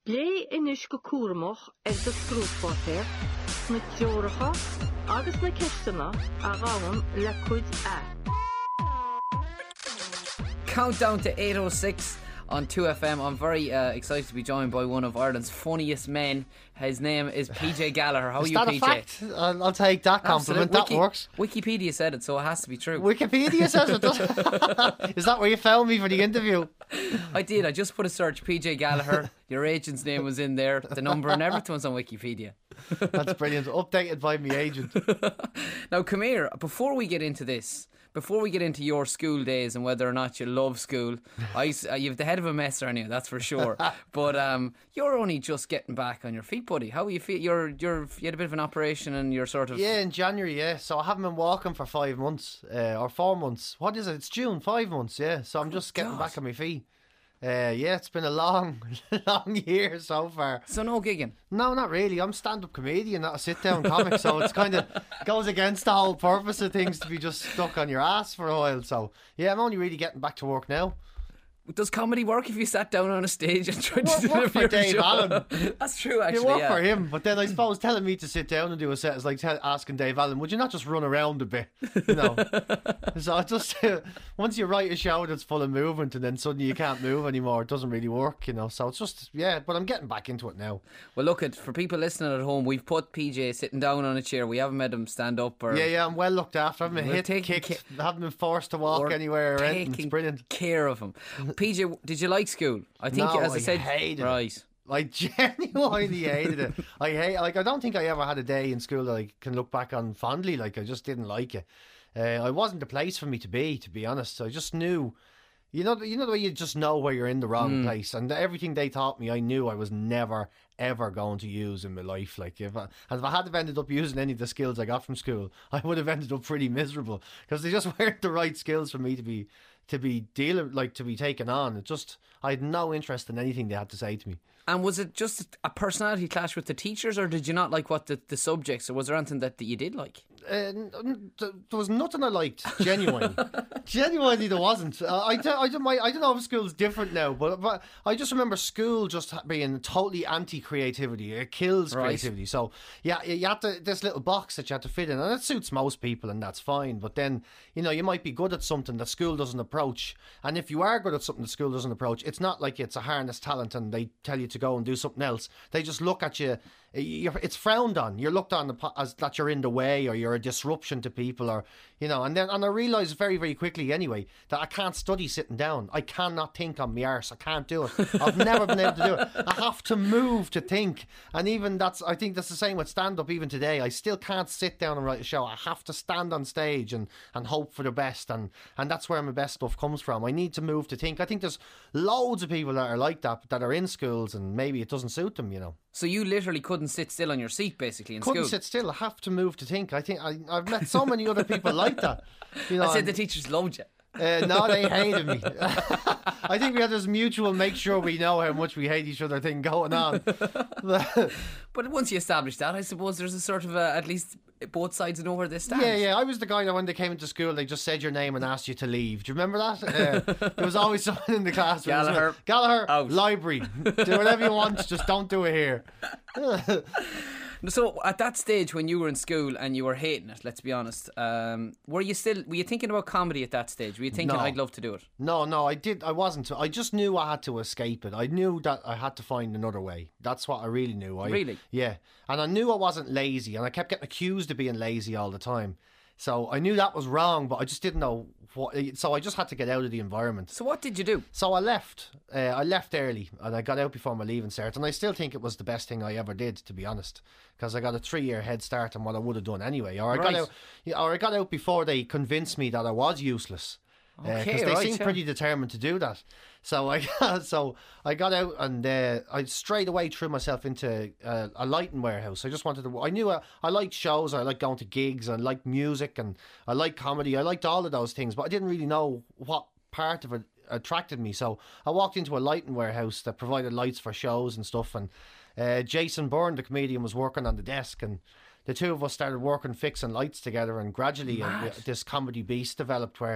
Lé inis go cuaramach ag do scrúdfáilte, na teoracha agus na ceistena a ghabhann le cuid a. Countdown to 8:06 on 2FM. I'm very excited to be joined by one of Ireland's funniest men. His name is PJ Gallagher. How are you, PJ? Is that a fact? I'll take that compliment. That works. Wikipedia said it, so it has to be true. Wikipedia says it, does Is that where you found me for the interview? I did. I just put a search, PJ Gallagher. Your agent's name was in there. The number and everything was on Wikipedia. That's brilliant. Updated by my agent. Now, come here. Before we get into this, before we get into your school days and whether or not you love school, you've the head of a mess, aren't you? That's for sure. But you're only just getting back on your feet, buddy. How are you feel? You had a bit of an operation and you're sort of... Yeah, in January, yeah. So I haven't been walking for 5 months, or 4 months. What is it? It's June, 5 months, yeah. So I'm just getting back on my feet. Yeah, it's been a long year so far. So no gigging? No, not really. I'm stand-up comedian, not a sit-down comic. So it's kind of goes against the whole purpose of things to be just stuck on your ass for a while. So yeah, I'm only really getting back to work now. Does comedy work if you sat down on a stage and tried to deliver for your Dave show? Allen. That's true, actually. You work for him, but then I suppose telling me to sit down and do a set is like asking Dave Allen, would you not just run around a bit? You know. So just once you write a show that's full of movement and then suddenly you can't move anymore, it doesn't really work, you know. So it's just but I'm getting back into it now. Well, look, for people listening at home, we've put PJ sitting down on a chair. We haven't made him stand up or... Yeah, I'm well looked after. I haven't been kicked, haven't been forced to walk anywhere or anything. It's brilliant. Care of him. PJ, did you like school? I think, no, as I said, hated right. It. I genuinely hated it. I don't think I ever had a day in school that I can look back on fondly. Like, I just didn't like it. I wasn't the place for me to be honest. I just knew, you know the way you just know where you're in the wrong place, and everything they taught me, I knew I was never ever going to use in my life. Like, if I had ended up using any of the skills I got from school, I would have ended up pretty miserable because they just weren't the right skills for me to be taken on. It just, I had no interest in anything they had to say to me. And was it just a personality clash with the teachers, or did you not like what the subjects, or was there anything that you did like? There was nothing I liked, genuinely. Genuinely there wasn't. I don't know if school's different now, but I just remember school just being totally anti-creativity. It kills creativity. So yeah, you had this little box that you had to fit in, and it suits most people, and that's fine. But then, you know, you might be good at something that school doesn't approach, and if you are good at something that school doesn't approach, it's not like it's a harness talent and they tell you to go and do something else. They just look at you. It's frowned on. You're looked on as that you're in the way, or you're a disruption to people, or, you know. And I realised very, very quickly anyway that I can't study sitting down. I cannot think on my arse. I can't do it. I've never been able to do it. I have to move to think. And even I think that's the same with stand-up even today. I still can't sit down and write a show. I have to stand on stage and hope for the best, and that's where my best stuff comes from. I need to move to think. I think there's loads of people that are like that are in schools, and maybe it doesn't suit them, you know. So you literally couldn't sit still on your seat, basically, in school? Couldn't sit still. I have to move to think. I think I've met so many other people like that. You know, I said the teachers loved you. No, they hated me. I think we had this mutual make sure we know how much we hate each other thing going on. But once you establish that, I suppose there's a sort of at least both sides know where they stand. Yeah. I was the guy that when they came into school, they just said your name and asked you to leave. Do you remember that? There was always someone in the class. Gallagher, out. Library. Do whatever you want, just don't do it here. So at that stage when you were in school and you were hating it, let's be honest, were you thinking about comedy at that stage? Were you thinking, I'd love to do it? No, I wasn't. I just knew I had to escape it. I knew that I had to find another way. That's what I really knew. Really? Yeah. And I knew I wasn't lazy, and I kept getting accused of being lazy all the time. So I knew that was wrong, but I just didn't know what. So I just had to get out of the environment. So what did you do? So I left. I left early, and I got out before my leaving cert. And I still think it was the best thing I ever did, to be honest, because I got a 3-year head start on what I would have done anyway. Or I got out before they convinced me that I was useless. Because they seemed pretty determined to do that. So I got out, and I straight away threw myself into a lighting warehouse. I just wanted to. I knew I liked shows. I liked going to gigs. I liked music, and I liked comedy. I liked all of those things, but I didn't really know what part of it attracted me. So I walked into a lighting warehouse that provided lights for shows and stuff. And Jason Byrne, the comedian, was working on the desk, and the two of us started working fixing lights together, and gradually this comedy beast developed where